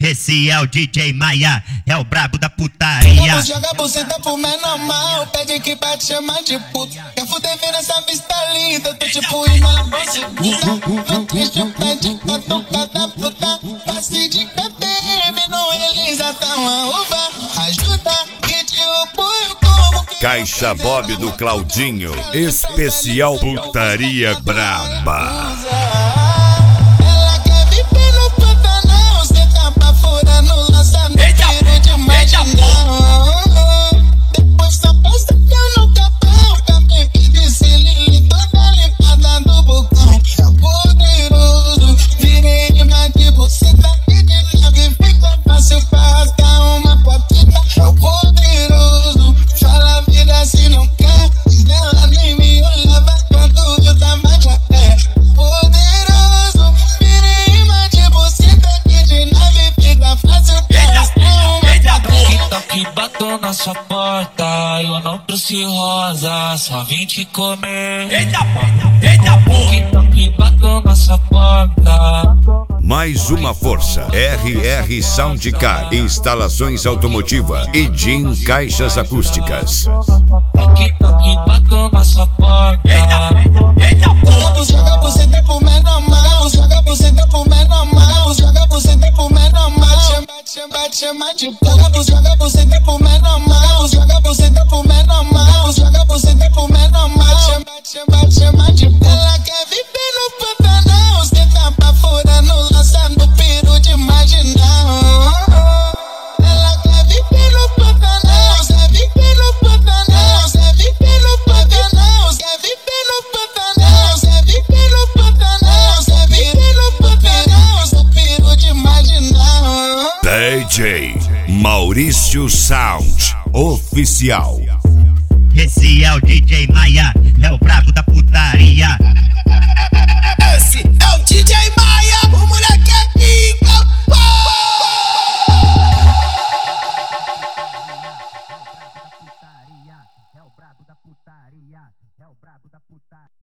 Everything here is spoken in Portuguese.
Esse é o DJ Maia, é o brabo da putaria. Joga a buceta pro menor mal, pede que pra te chamar de puto. Quer fuder ver essa vista linda, tô tipo irmã. Não triste, pede pra tocar da puta. Passe de KTM, não realiza tá uma uva. Ajuda que te apoio como que... Caixa Bob do Claudinho, especial putaria braba. Nossa porta, eu não trouxe rosa, só vim te comer. Eita porra! Que bateu nossa porta. Mais uma força, RR Soundcar, instalações automotiva e Jim Caixas Acústicas. Que bateu nossa porta. Eita porra! Joga buceta pro menor mal, joga buceta pro menor mal, joga buceta pro menor mal. Chama de puto, joga buceta pro menor mal, joga buceta pro menor mal, joga buceta pro menor mal. Chama de puto. Ela quer viver no Pantanal, cê tá baforando, lançando piro de marginal. Ela quer viver no Pantanal, cê vive no Pantanal, cê vive no Pantanal, cê vive no Pantanal, cê vive no Pantanal, cê vive no Pantanal, sou piro de marginal. DJ Maurício Sound Oficial. Esse é o DJ Maia, é o brabo da putaria.